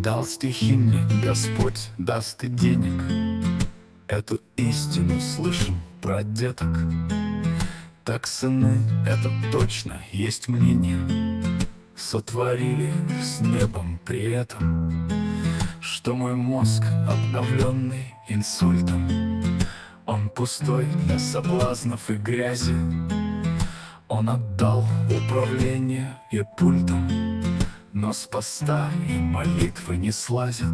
Дал стихи мне Господь, даст и денег. Эту истину слышим про деток. Так, сыны, это точно есть мнение. Сотворили с небом при этом, что мой мозг, обновленный инсультом, он пустой для соблазнов и грязи. Он отдал управление и пультом, но с поста и молитвы не слазят.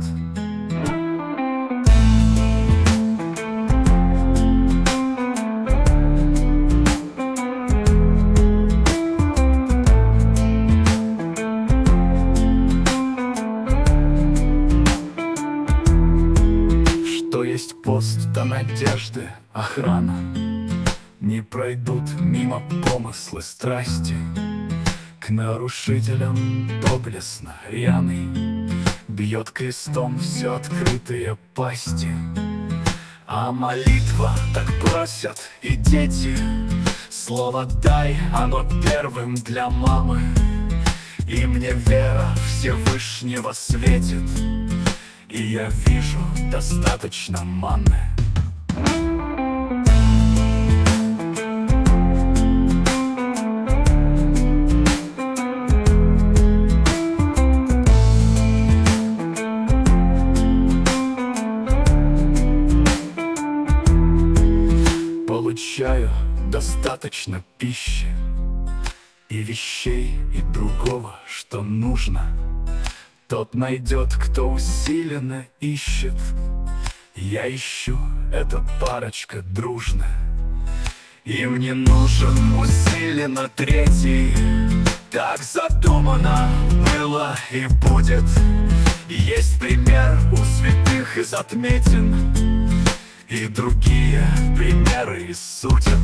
Что есть пост, то надежды, охрана. Не пройдут мимо помыслы страсти. К нарушителям доблестно рьяный бьет крестом все открытые пасти. А молитва, так просят и дети, слово дай, оно первым для мамы. И мне вера Всевышнего светит, и я вижу достаточно манны. Получаю достаточно пищи и вещей, и другого, что нужно. Тот найдет, кто усиленно ищет. Я ищу, эта парочка дружна. Им не нужен усиленно третий. Так задумано было и будет. Есть пример у святых из отметин, и другие примеры из судеб.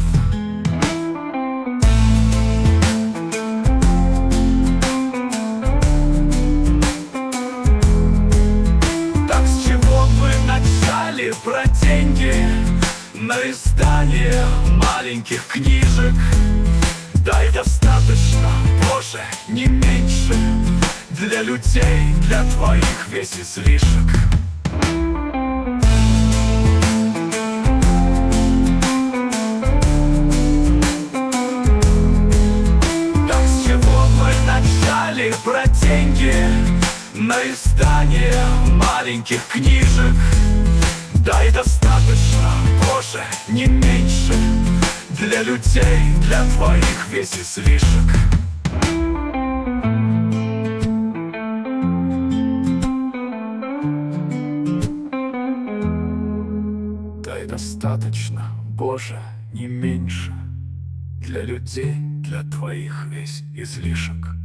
Так с чего мы начали про деньги? На издание маленьких книжек. Дай достаточно, Боже, не меньше. Для людей, для твоих весь излишек. Про деньги на издание маленьких книжек. Дай достаточно, Боже, не меньше. Для людей, для твоих весь излишек. Дай достаточно, Боже, не меньше. Для людей, для твоих весь излишек.